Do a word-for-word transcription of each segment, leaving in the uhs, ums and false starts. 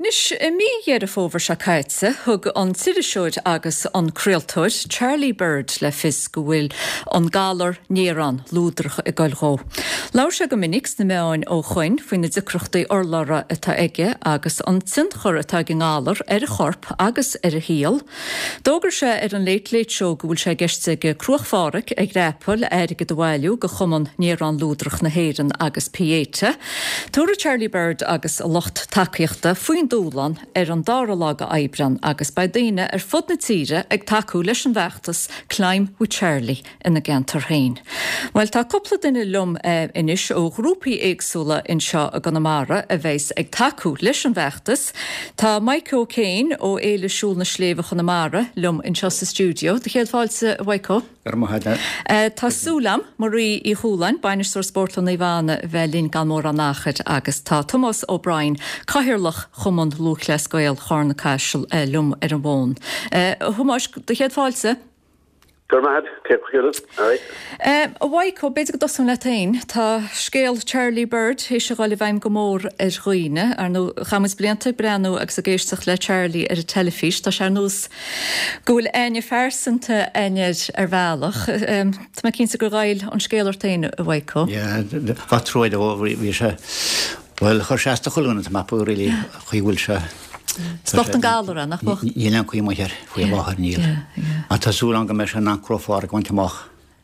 Anish mi yere fóver sa caitse, hug an tidisúid agus an crealtóid, Charlie Bird le fis go bhfuil an galar néran lúdrach i gailgó. Laur se go minics na meáin ó chuin faoin na dicrochtaí orlara atá aige agus an tintchor atá gingálar ar a chorp agus ar a híal. Dógur se ar an leit leit seo go bhfuil se geiste go cruachfárach ag répil ar go dohhailú go chuman néran lúdrach na héireann agus piéte. Túra Charlie Bird agus a locht takeíochta faoin dúlan ar an dára lága aibran agus ba daine ar fud na tíre ag taú leis an bheachtas Climb with Charlie ina gentar hain. Weil tá coppla duine lum eh, inis ó grúpaí éagsúla in seo a Ganamara a bheits ag taú leis an bheachtas, tá Mike O'Kane ó éile siúl na sléomh Ganamara lum in seo sa stúdio. De chéad fáilte Waiko? Uh, tá súlam marí í húlain bainis so'r sportlan Ivana bhelín gan mór an nachid agus tá Thomas O'Brien caithirlach chumon lúchles goil chorna caiisiil uh, lum ar an bón. Uh, Humas, de chéad fáilte? Gormad, Kepchillis, alright. Uh, Waiko, beidir go dosan letain, tá scéal Charlie Bird héis a gáil bhaim go mór ar roiine, ar nó chamas blianta brenn agus a géisteach le Charlie ar a telefís, tá sé nús gúil aine fersanta aineid ar bhealach. Um, tá me cínta go gáil an scéal ar tain Waiko? Ja, wat troid ó bhí se, well, chuir seasta chulúna tá mapú rilí chuhúil se. Stocht an gálara nach bach? Níl an chuí muir chuí báthar níl. A tá súlan go me se ná crofára ghaint amach.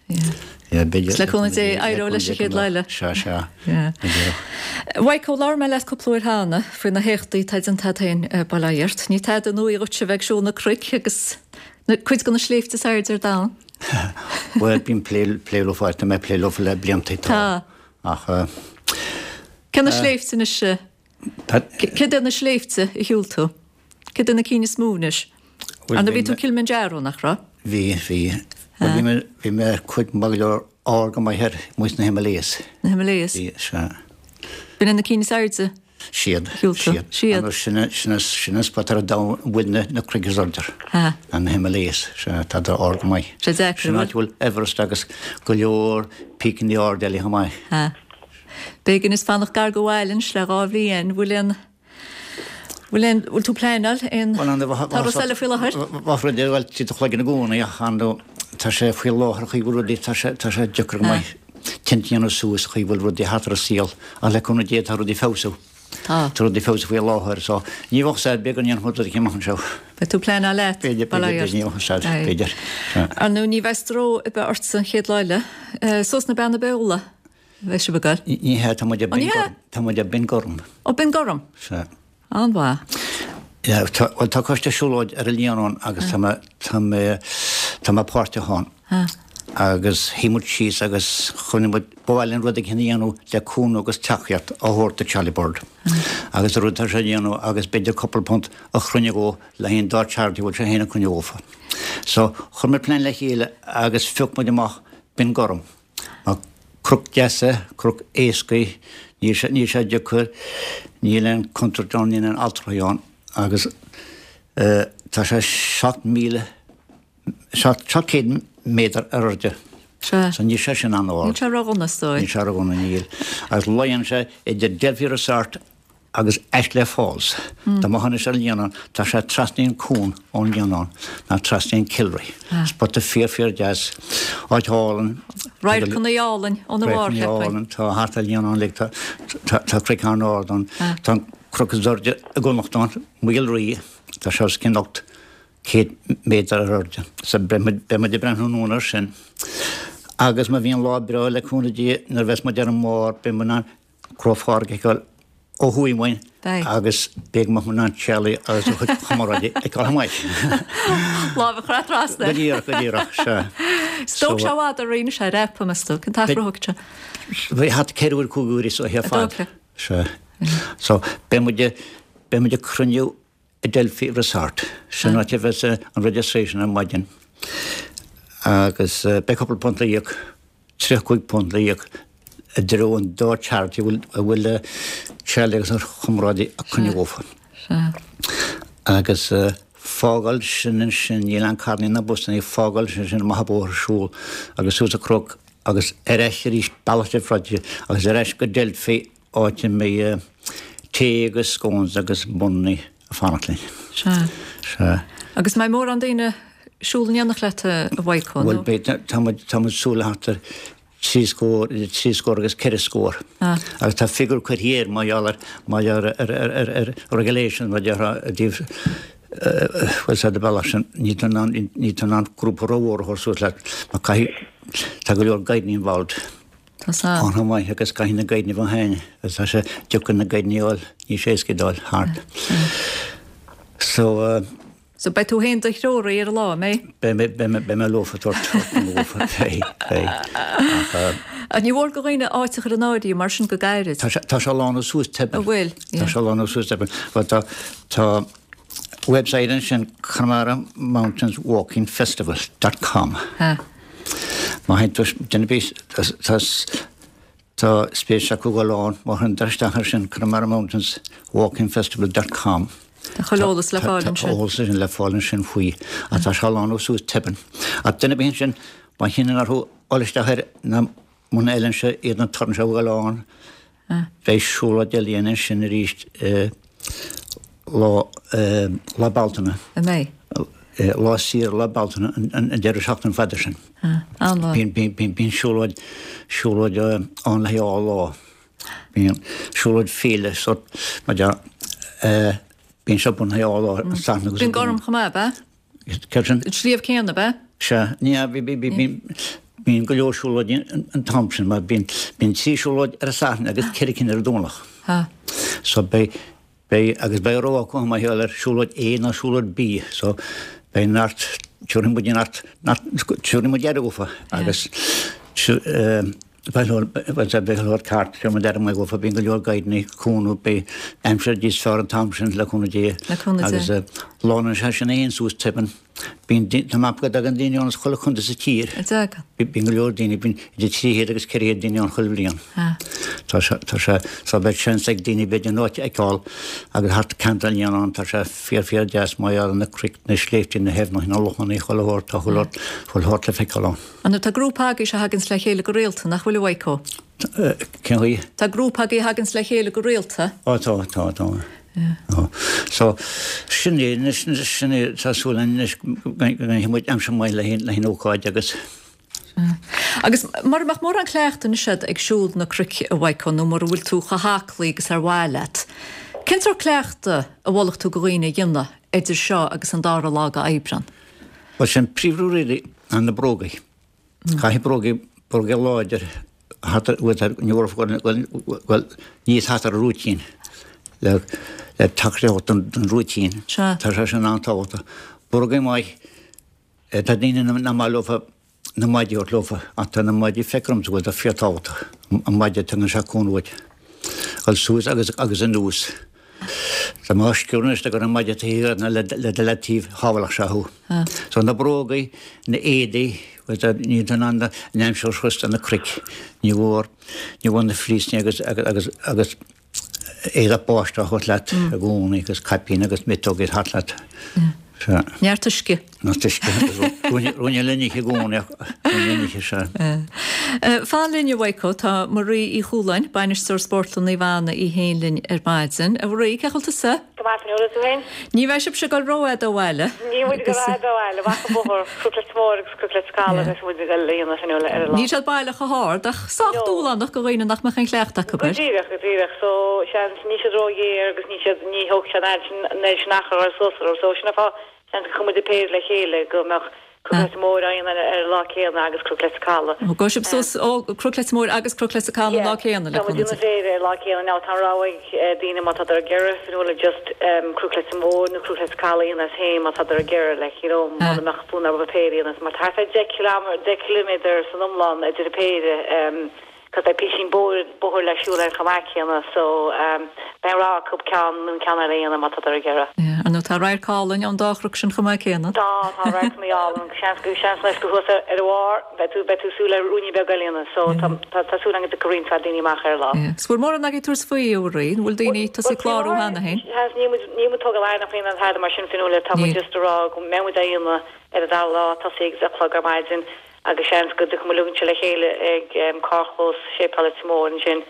Sle chuna é airó leis a chéad leile? Se, se. Waiko, láir me leis coplúir hána fri na héchtaí taid an tatain bailairt. Ní taid an nuí rute bheith siúna cruic agus chuid gona sléifte saird ar dá? Well, bín pléilú fáirta me pléilú le bliantaí tá. Ach... Ken na sléifte na se? Cid na sléifte i hiúltú? Cid na cíine smúnis? An a bhí tú Kilimanjaro nach ra? Bhí, bhí. Bhí me chuid magleor ága mai her muis na Himalayas. Na Himalayas? Bhí, se. Bhí na cíine sairde? Siad. Hiúltú? Siad. Sinna spatar a dá bhuiine na Crigazorder. Ha. An Himalayas, se tá da ága mai. Se decra? Sinna bhfuil Everest agus go leor pícin di ár deli ha mai. Ha. Begin is fannach gar go bhhailinn le rábhlíon bhfuilin bhfuilin bhfuil tú pléinal in tá rosaile fila hir? Bhafra de bhfuil tí a chhlaigin na gúna ach andó tá sé fuil láthar chuí bhúdí tá sé deacr mai tintíanú sús chuí bhfuil rudí hatar a síal a le chuna dé tá rudí fású. Tá rudí fású fuil láthar so ní bhah sé began an chuda cí maihan seo. Be tú pléinal le? Beidir, beidir, ní bhah sé, beidir. An nó ní bhestró i be ort san chéad leile. Sos na benna beola? Weis se begal? Ní he tá muide bin gorm. Ó bin gorm? Se. An bha? Ja, tá coiste siúlóid ar a líanón agus tá má páirte hán. Agus hímut síos agus chunimid bhhailinn rud a chéanaú le cún agus tachiart a hórta Charlie Bird. Agus rud tar sé díanú agus beidir coppel punt a chrunne go le hén dá chartí bhil sé héna chunne ófa. So chun mar plein le chéile agus fiúg muid amach bin gorm. Cruk jesse, cruk éiscaí, ní sé deacur, ní len contradón ní an altraán agus tá sé seacht míle seacht métar arde. So ní sé sin an áil. Ní sé ragonna stói. Ní sé ragonna níl. Agus loian sé i de delfír a sart agus Ashley Falls. Tá máhanna sé líanán, tá sé trasníon cún ón líanán, ná trasníon Kilry. Spot a fér-fér jazz, áid hálan. Ráid chun álan ón bhhar hepain. Tá harta líanán le tá cricán ádan. Tá crocazorde a gúnachtán, muil rí, tá sé cinnacht céad métar a rorde. Sa be me de brennúnar sin. Agus ma bhíon lábra le cúna dí, nar bheits ma dear an mór, be man crofárga gáil ó huimáin agus beag ma man an Charlie agus chud chamaráide ag gáil hamáid. Lábh chrat rásta. Go díach, go díach, se. Stóg se bhád a réine sé répa me sto, cyn tach rohagte. Bhí hat céirúir cúgúirí so hea fád. Se. So, be mu de cruniú a Delphi Resort. Sin áte bheits an registration an maidin. Agus be couple punt le dhéag, trí chuig punt le dhéag, a dró an dá chartí bhfuil Charlie agus an chumrádi a chunne ófa. Agus fágal sin sin níl an carní na busna í fágal sin sin mahabór súl agus sús a crog agus ereis rís bailiste fradje agus ereis go Delphi áte mé té agus scóns agus bunnaí a fannachtlainn. Se. Agus mai mór an daine siúlneannach le a bhaicón. Well be tá súla hatar trí scór trí scór agus ceir scór. Agus tá figur chuir mai ar mai ar ar regulation mai ar díh well sa de balasin ní ní an grúpa róhór horsú le má cai tá go leor gaidní involved. Tá mai agus cai na gaidní bh haine agus tá sé deúcan na gaidníáil ní sécédáil hart. So uh, So bei tú hen dich róra ar lá mé? Be me lofa tort lofa fé fé. A ní bhór go réine áiteach an áidí mar sin go gairid. Tá se lána sús tebe. Bhfuil. Tá se lána sús tebe. Tá website sin Connemara Mountains Walking Festival dot com. Ha. Má hen den bís tá spéisiach go gáán má an darstachar sin Connemara Mountains Walking Festival dot com. Tá cholólas le fáilin sin. Tá sin le fáilin sin faoi a tá se lána sús teben. A duna bhíonn sin má hinan arthú áilisteachir na muna eilen se iad na tarn se gáán bheith siúla de líana sin a ríist lá baltana. A mé? Lá sír lá baltana an deidir seachtain feidir sin. Bín siúlaid siúlaid an le á lá. Bín siúlaid féle so ma de bín se bun heáá an sana. Bín gorm chumá be? Ceirsin? Slíomh céanna be? Se, ní bín go leorsúlaid an Thompson, mar bín tísúlaid ar a sana agus ceiricin ar dónach. So bei agus bei róá go ma heall ar súlaid é na súlaid bí, so bei nart tjúrin bud nart tjúrin bud dead gofa agus Well sé be hor kart sem der me go bin go gaidni kúnu be emser dís far an Thompson le kunna dé agus lána se sin éon sús tippen bin mapga a an daine an cholle chunta sa tír bin go leordíine bin de tíhé agus ceir daine an chollblion Tá se sa be sin ag daine be an náit eáil agus hart cantal an tá se fé fé deas mai an na cri na sléiftin na hef nach lochan í chollehort a chollort choll hort le feá. An tá grúpági se hagins le chéle go réalta nach bhfuil waicó. Ceí? Tá grúpági hagins le chéle go réalta? Á tá tá tá. So sinné sinné tásúlan muid am sem maiile le hin óáid agus. Agus mar bach mór an chléachtain siad ag siúd na cric a bhaicón nó mar bhfuil tú chaháclaí agus ar bhailet. Cintar chléachta a bhlaach tú goghine dhéimna idir seo agus an dára lága aibran? Ba sin príomhrú réidir an na brógaí. Caithí brógaí brógaí láidir níorh níos hatar rútín le le taréát an rútín. Tá sé sin antáta. Brógaí mai tá daine na má lofa na maidíor lofa a tá na maidí fecramsúil a fiatáta a maidide tan se cúnhaid. Gal sús agus agus an nús. Tá máisciúneiste gur an maidide híar na le delatíh hábhalach seú. So na brógaí na édaí ní an anda neimseir chusta na cric ní bhór ní bhhain na frísní agus agus agus éad báiste chut leat a gúnaí agus capín agus mitógid hat leat. Near tuisce? Na tuisce. Rúine linniche gúnaach linniche se. Fá linne waicó tá marí í chúlainn bainar stór sportlan í bhana í héanlinn ar baidzin. A bhrí ceholta sa? Ní bheith sib se go roiad ó bhile? Ní bhfuid go roiad ó bhile, bhacha bóthir cúpla mór agus cúpla scála agus bhfuid go líonna sin ar lá. Ní sead bailach a háir, ach sachtúlanach go réine nach meach an chléachta go beir? Díreach go díreach, so sean ní sé rógéir agus ní thug se néis nachar ar sosar ó so sinna fá sean chumid a péir le chéile go meach Crúclas mór aon ar lá céanna agus crúclas cála. Go sib sos ó crúclas mór agus crúclas cála lá céanna le chun. Tá féidir lá céanna ná tá ráig daine má tá ar geire fanúla just crúclas mór na crúclas cála íon as héim má tá ar geire le chíró má nach fúna ar bapéir íon mar tá fé de kilometr san umlán idir a péide cos I písin bór bór le siúla ar chamácianna so ben rá cúb cean nun ceanna réanna má tá ar geire. An tá rair cálainn an dáchruach sin chamácianna? Tá tá rair mé álan seans go seans leis go thusa ar bhár betú betú súla úni begalíanna so tá súla an gorín tá daine mach ar lá. Sfuair mór an agé tús faí ó réin, bhfuil daine tá sa chlárú hena hain? Nímu tug a lein féin an head mar sin finúla tá just rá go mé daonna ar a dá lá tá sé a chlog ar maidin agus seans go go lún se le chéile ag cáchos sé palmór sin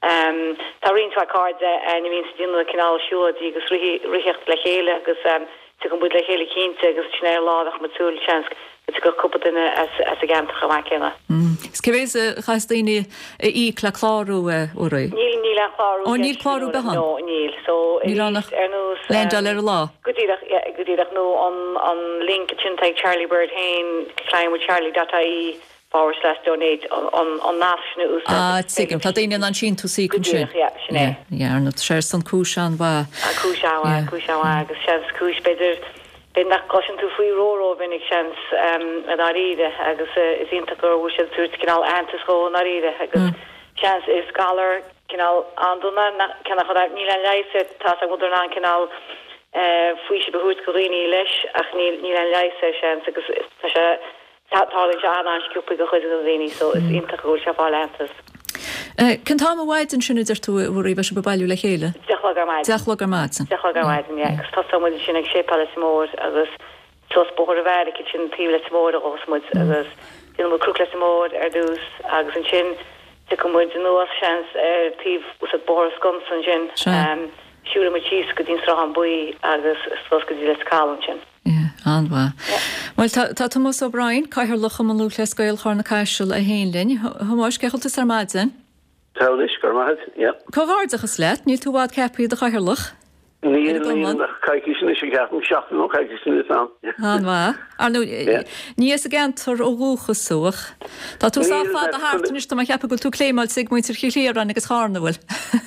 Um, tá rionn card an vín dú canál siúd agus richt le chéile agus tu go bud le chéile cínte agus sné ládach mat túúl chans go cúpa duine as a gantacha bha chéile. Scevéis chas daoine í le chláú ó Níl ní le chláú ó níl chláú behan nó níl so Nílánach Lendal ar lá godíach nó an link chintaigh Charlie Bird hain climb with Charlie data í forward slash donate on on on national ús. Ah, sigam tá daoine an sin tú sí chun sin. Ja, nó sé san cúsán bha. A cúsá cúsá agus seans cúis beidir ben nach cosint tú faoi róró ben ik seans a naríide agus is intagur bhú sé túirt cinál antas go naríide agus seans is scholar cinál anduna cena chu ní an leise tá a muidir an cinál faoi se beút go rií leis ach ní an leise seans agus tá se tátáling se anúpa go chuid a réine so is intagur se fá antas. Can tá bhhaid an sinna tú bhí bh se bebailú le chéile? Deachla másan. Deachla másan, agus tá samúid sinna sépa le mór agus tos bór a bhir ci sin tí le mór agus muid agus dí mu cruúla mór ar dús agus an sin te go muid an nuas seans ar tíh ús bór scomsan sin siúla mu tíos go dín sra an buí agus sos go dí le cálan sin. Anha. Well tá Thomas O'Brien caiithir lucha an lúla scoil chuna caiisiil a héonlinn, Thomas ceachiltas ar maidin? Táis gur maid, ja. Cohardachas leit, níl tú bhád cepaí de caiithirlach? Níl caiici sin is ceapim seach nó caiici sin is an. Anha. Arnú, níos a gentar ó rúchas suach. Tá tú sáfád a hátanis tá ceapa go tú cléimáil sig muintir chiléar an agus hána bhfuil.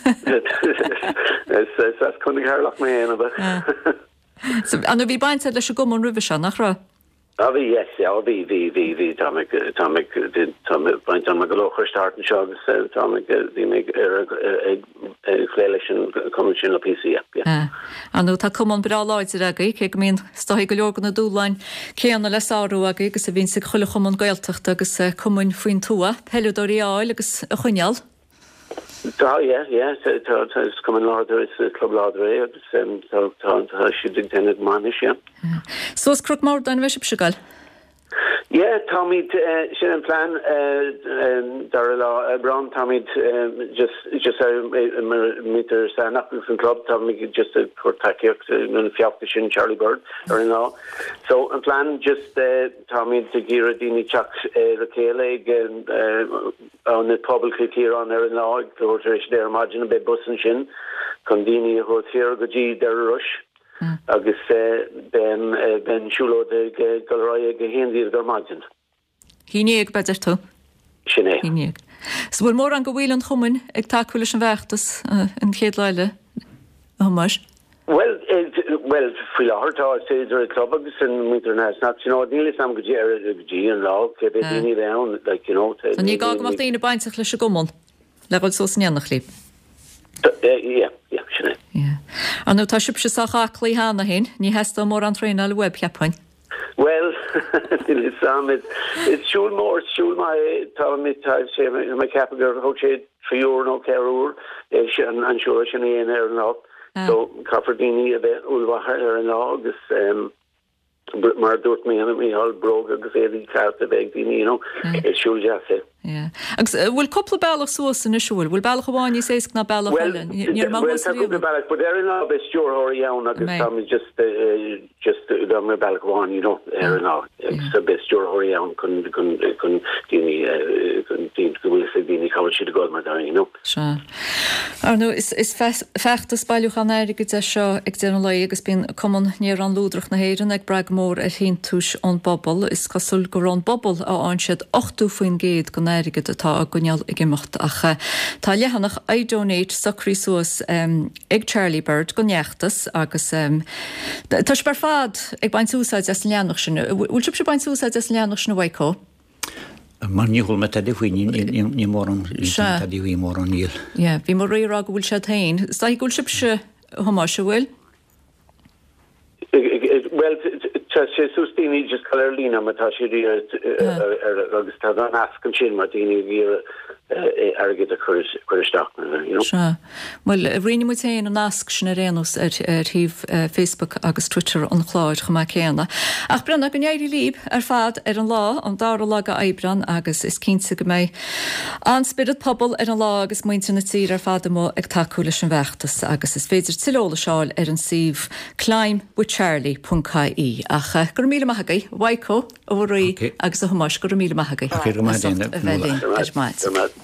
Is chunig hairlach mé héana bh. An bhí baint leis go an rih se nach ra? A bhí yes, a bhí bhí bhí bhí támic támic baint an go lochar startan seo agus támic bhí mé chléile sin cum sin le P C. Anú tá cum an brá láidir agaí ché go mín stoí go leorgan na dúlain céanna le sáú agaí agus a bhín sa chuile chum an gailteachta agus cumún faoin túa, peúirí áil agus a chuineal. Tá, yeah, yeah, it's coming larger, it's a club larger, it's um, so she did intended manish, yeah. So it's crook more than Bishop Shigal? Yeah, Tommy, uh, she didn't plan, uh, um, Darla, uh, Brown, Tommy, uh, just, just, uh, meter stand up from club, Tommy, just a court takiak, and Fiafishin, Charlie Bird, or in all. So, and plan just, uh, Tommy, to Gira Dini Chuck, uh, the K-leg, and, uh, on the public here on there in law, the horse there, imagine a bit bus and shin, Condini, horse here, go G, there rush. agus ben ben siúló de galráide go héanaí gur maidin. Hínéag beidir tú? Sinné. Hínéag. So bhfuil mór an go bhfuil an chumann ag takeúil an bheachtas an chéad leile Thomas? Well, well, fi láthirtá séidir a club agus an international, you know, níl sam go dé ar go dí an lá, ce be daoine down, like, you know. Tá ní gá go mar daoine baintach leis a gomón, le bhfuil sos neannach líb? Yeah, yeah, sinné. Anú tá sib se sachaachlaí hána hain, ní heasta mór an tréna le web ceappain. Well, it's um, it's it's siúl mór, siúl mai tá mi tá sé mai ceapagur ho sé tríúr nó ceúr an siúr sin éon ar an lá. So Cafferdini a bit ulwachar ar an lá agus um, mar dúirt mé an mí hall brog agus éí carta bheith dini, you know, it's siúl jaase. Yeah. Agus bhfuil coppla bailach suas in na siúil, bhfuil bailach bháin sééis na bailach well, níor má well, tá cúpla bailach, but ar an lá bheith stúr hóirí ann agus tá mi just uh, just dá mar bailach bháin, you know, ar an lá agus a bheith stúr hóirí ann chun chun chun dini chun dini go bhfuil sa dini cabhail siad a god mar dain, you know. Sure. Arnú, is is feachtas bailúch an éiri go seo ag déanú le agus bíon cumann níor an lúdrach na héireann ag brag mór a chin túis an bobbal, is cosúil go an bobbal a ansiad ochtú faoin géad go éirigad atá a gneall ag imimecht acha. Tá lehanach I donate sacrí suas um, ag Charlie Bird go neachtas agus um, tá bar fad ag baint úsáid as leannach sin. Bhfuil sib se baint úsáid as leannach sin bhaicó? Mar níhol me tedi chuoin ní mór an tedi chuí mór an níl. Ja, bhí mar réí go bhfuil se tain. Tá gúil sib se thomá se bhfuil? Well, sé sústíní just call lína matá si agus tá an ascan sin mar daoine bhí agad a chuisteach. Well riine mu an nasc sin a rénos ar híh Facebook agus Twitter an chláid chumá céanna. Ach brenn go éirí líb ar fad ar an lá an dá lá a ebran agus is cínsa go méid anspirid pobl ar an lá agus muinte na tí ar fad mó ag takeúla an bheachtas agus is féidir tilóla seáil ar an sih climb with charlie dot c i ach gur míle maithagaí Waiko ó roií agus a thomáis gur míle maithagaí. Okay,